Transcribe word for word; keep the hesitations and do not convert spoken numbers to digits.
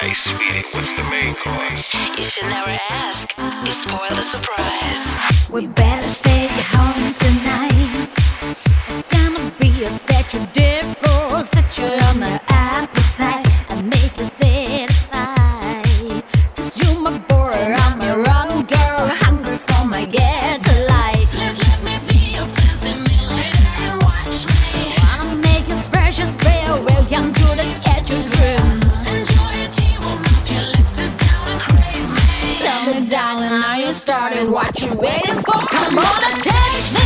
Hey, sweetie, what's the main course? You should never ask. It spoiled the surprise. We better stay home tonight. It's gonna be a statue different, statue on my appetite. I make you satisfied. Cause you my boy, I'm a wrong girl, hungry for my gaslight. Please let me be your fancy millionaire and watch me. Wanna make you precious prayer. Welcome to the catcher's room. Enjoy your tea, warm up your lips, sit down and crave me. Tell me, darling, now you started. What you waiting for? Come on and taste me.